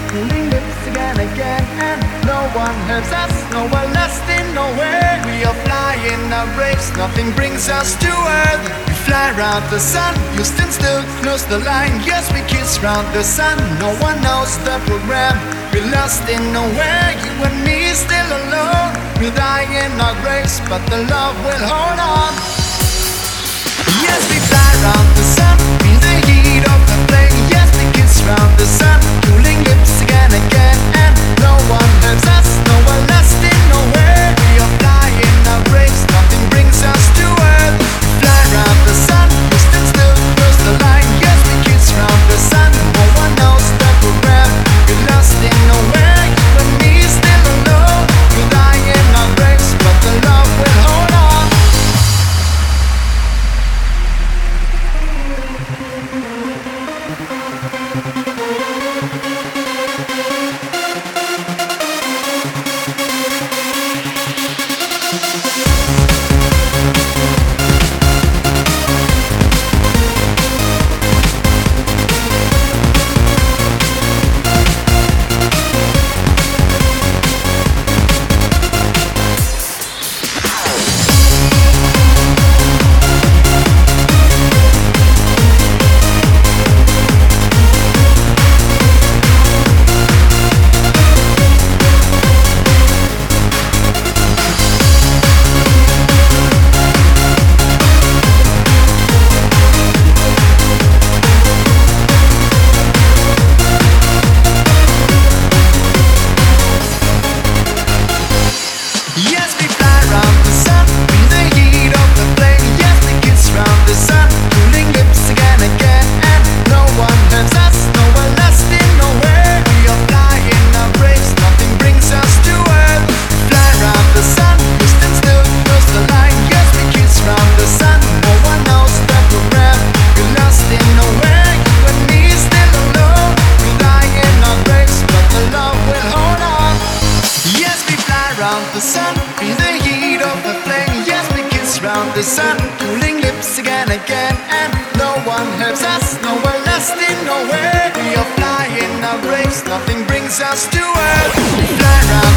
cooling lips again, again, and no one helps us, no one lasting nowhere. We are flying our race, nothing brings us to earth. We fly round the sun, you stand still, close the line. Yes, we kiss round the sun, no one knows the program. We're lost in nowhere, you and me still alone. We'll die in our graves, but the love will hold on. Yes, we fly round the sun, feel the heat of the flame. Yes, we kiss round the sun, cooling lips again, again, and no one helps us, no one lasting nowhere. We are flying our graves, nothing brings us to earth. Fly round the sun, we stand still, close the line. Yes, we kiss round the sun, no one knows the program. We're lost in nowhere, you and me still alone. We'll die in our graves, but the love will hold on. The sun, feel the heat of the flame. Yes, we kiss round the sun, cooling lips again, again, and no one helps us, no one lasting nowhere. We are flying our race, nothing brings us to earth. We fly round